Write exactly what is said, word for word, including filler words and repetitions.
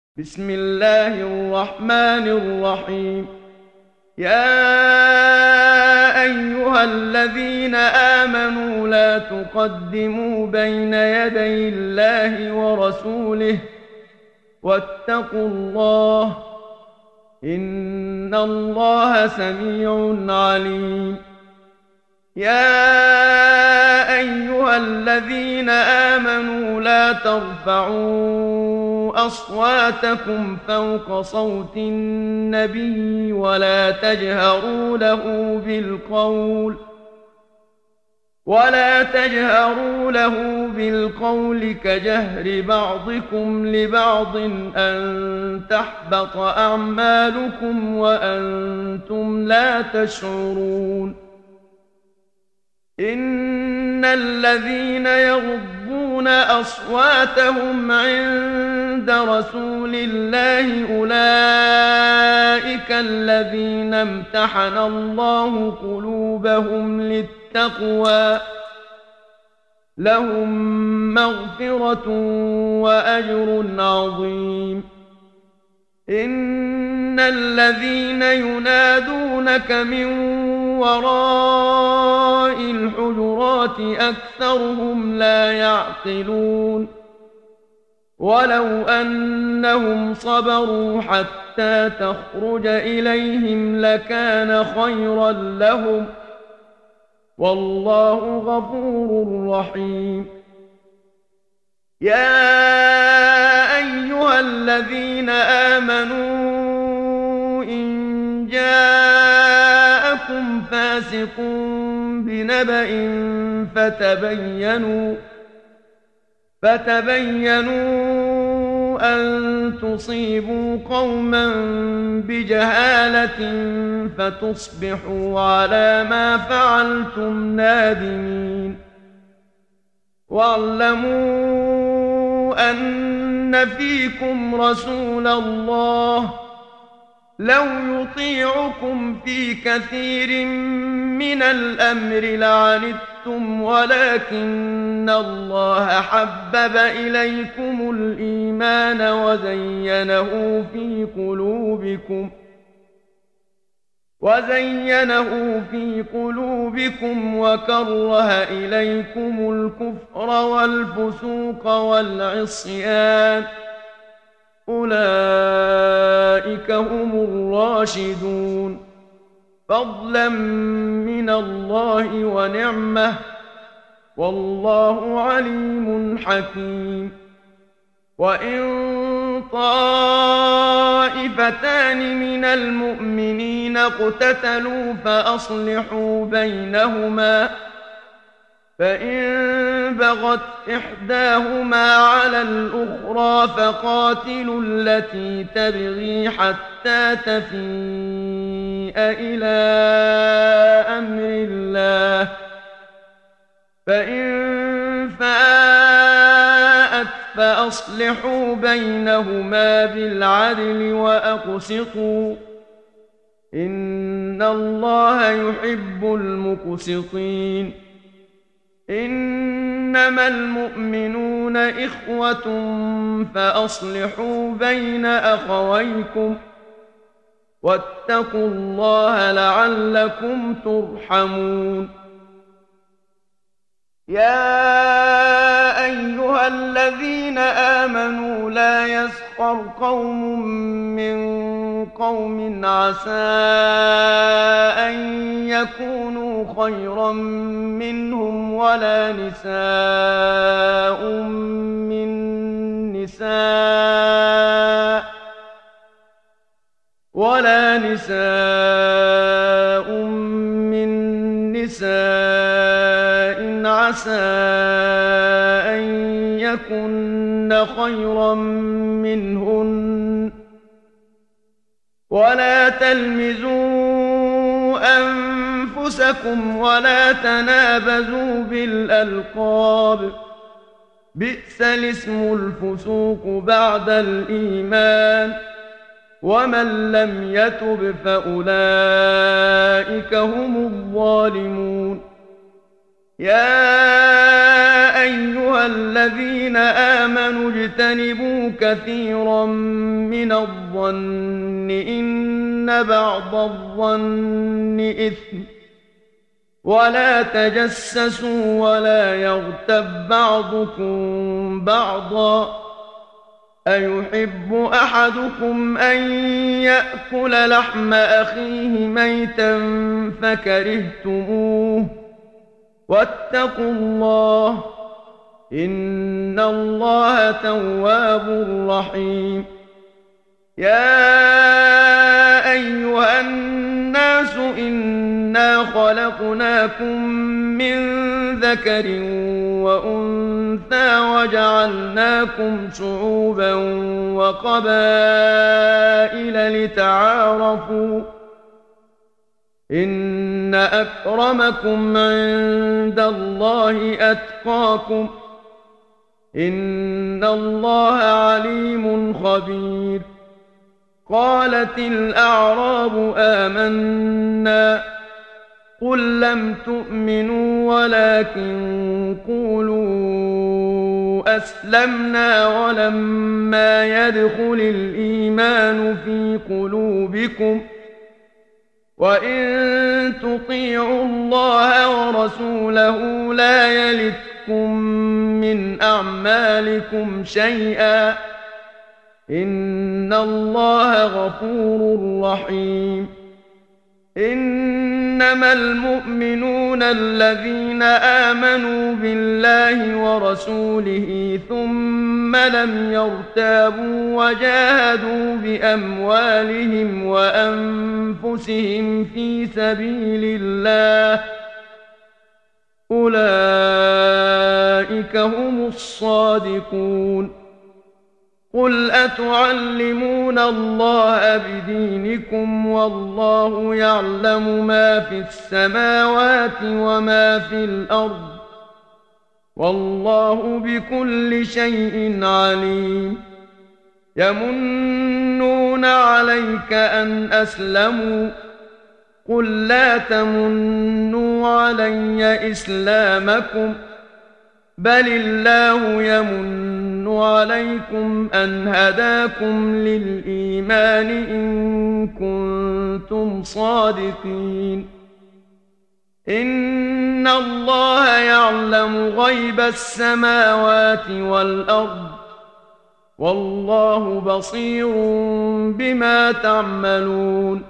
بسم الله الرحمن الرحيم. يا أيها الذين آمنوا لا تقدموا بين يدي الله ورسوله واتقوا الله إن الله سميع عليم. يا أيها الذين آمنوا لا ترفعوا أصواتكم فوق صوت النبي ولا تجهروا له بالقول ولا تجهروا له بالقول كجهر بعضكم لبعض أن تحبط أعمالكم وأنتم لا تشعرون. إن الذين يغضون أصواتهم عند رسول الله أولئك الذين امتحن الله قلوبهم للتقوى لهم مغفرة وأجر عظيم. إن الذين ينادونك من وراء الحجرات أكثرهم لا يعقلون. ولو أنهم صبروا حتى تخرج إليهم لكان خيرا لهم والله غفور رحيم. يا أيها الذين آمنوا إن جاءكم فاسق بنبأ فتبينوا فتبينوا أن تصيبوا قوما بجهالة فتصبحوا على ما فعلتم نادمين. واعلموا أن فيكم رسول الله لو يطيعكم في كثير من الأمر لعنتم ولكن الله حبب إليكم الإيمان وزينه في قلوبكم وزينه في قلوبكم وكره إليكم الكفر والفسوق والعصيان أولئك هم الراشدون فضلا من الله ونعمة والله عليم حكيم. وإن طائفتان من المؤمنين اقتتلوا فأصلحوا بينهما فإن بغت إحداهما على الأخرى فقاتلوا التي تبغي حتى تفيء إلى أمر الله فإن فاءت فأصلحوا بينهما بالعدل وأقسطوا إن الله يحب المقسطين. إنما المؤمنون إخوة فأصلحوا بين أخويكم واتقوا الله لعلكم ترحمون. يا أيها الذين آمنوا لا يسخر قوم من قوم عسى أن يكونوا خيرا منهم ولا نساء من نساء ولا نساء من نساء عسى أن يكن خيرا منهن ولا تلمزوا أنفسكم ولا تنابزوا بالألقاب بئس الاسم الفسوق بعد الإيمان ومن لم يتب فأولئك هم الظالمون. يا أيها الذين آمنوا اجتنبوا كثيرا من الظن إن بعض الظن إثم ولا تجسسوا ولا يغتب بعضكم بعضا أيحب أحدكم أن يأكل لحم أخيه ميتا فكرهتموه واتقوا الله إن الله تواب رحيم يا أيها الناس إنا خلقناكم من ذكر وأنثى وجعلناكم شعوبا وقبائل لتعارفوا إن أكرمكم عند الله أتقاكم إن الله عليم خبير قالت الأعراب آمنا قل لم تؤمنوا ولكن قولوا أسلمنا ولما يدخل الإيمان في قلوبكم وإن تطيعوا الله ورسوله لا يلتكم من أعمالكم شيئا إن الله غفور رحيم إنما المؤمنون الذين آمنوا بالله ورسوله ثم لم يرتابوا وجاهدوا بأموالهم وأنفسهم في سبيل الله أولئك هم الصادقون قل أتعلمون الله بدينكم والله يعلم ما في السماوات وما في الأرض والله بكل شيء عليم يمنون عليك أن أسلموا قل لا تمنوا علي إسلامكم بل الله يمن عليكم أن هداكم للإيمان إن كنتم صادقين إن الله يعلم غيب السماوات والأرض والله بصير بما تعملون